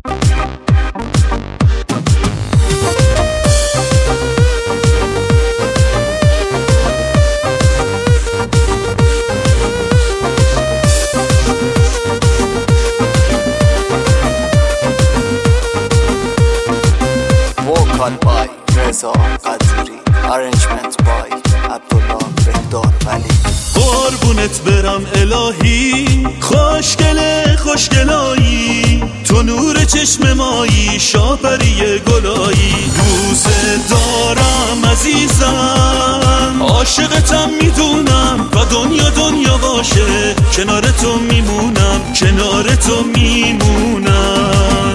وکال بای رضا قدوری، ارنجمنت بای عبدالله بهدار ولی. قربونت برم الهی، خوشگله خوشگلایی، تو نور چشم مایی، شاپری گلایی. دوست دارم عزیزم، عاشقتم میدونم و دنیا دنیا باشه، کنار تو میمونم، کنار تو میمونم.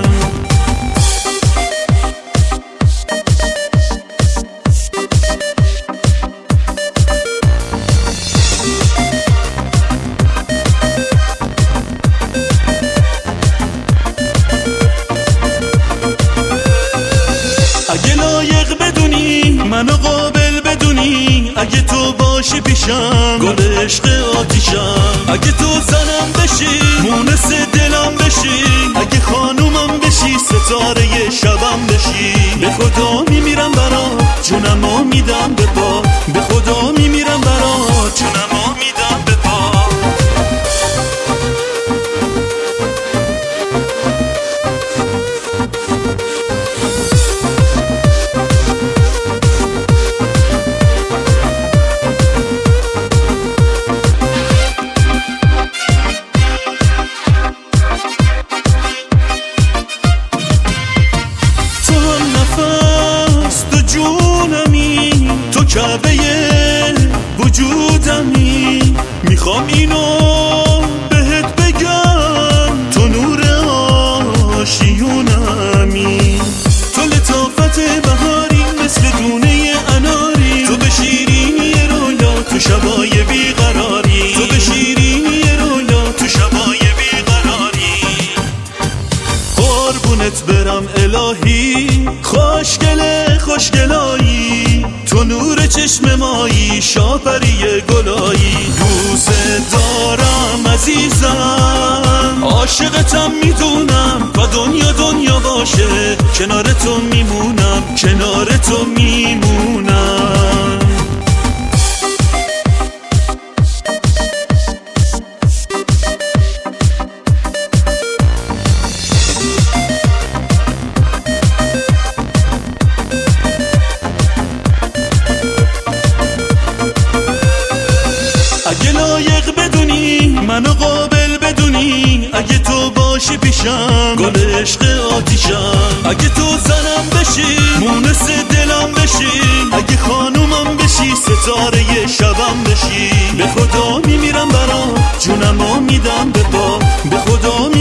اگه لایق بدونی، منو قابل بدونی، اگه تو باشی پیشم گل عشق آتیشم. اگه تو زنم بشی، مونس دلم بشی، اگه خانومم بشی، ستاره شبم بشی. به خدا میمیرم برات، جونمو میدم به پا، به خدا میمیرم برات، جونمو میدم به پا. تو کعبه وجودمی، میخوام اینو بهت بگم، تو نور آشیونمی، تو لطافت بهاری مثل دونه اناری، تو به شیرینی رویا تو شبای بیقراری، تو به شیرینی رویا تو شبای بیقراری. قربونت برم الهی، خوشگله خوشگلایی، تو نور چشم مایی، شاپری گلایی. دوست دارم عزیزم، عاشقتم میدونم و دنیا دنیا باشه، کنار تو میمونم، کنار تو میمونم. اگه لایق بدونی، منو قابل بدونی، اگه تو باشی پیشم گل عشق آتیشم. اگه تو زنم بشی، مونس دلم بشی، اگه خانومم بشی، ستاره شبم بشی. به خدا میمیرم برات، جونمو میدم به پا، به خدا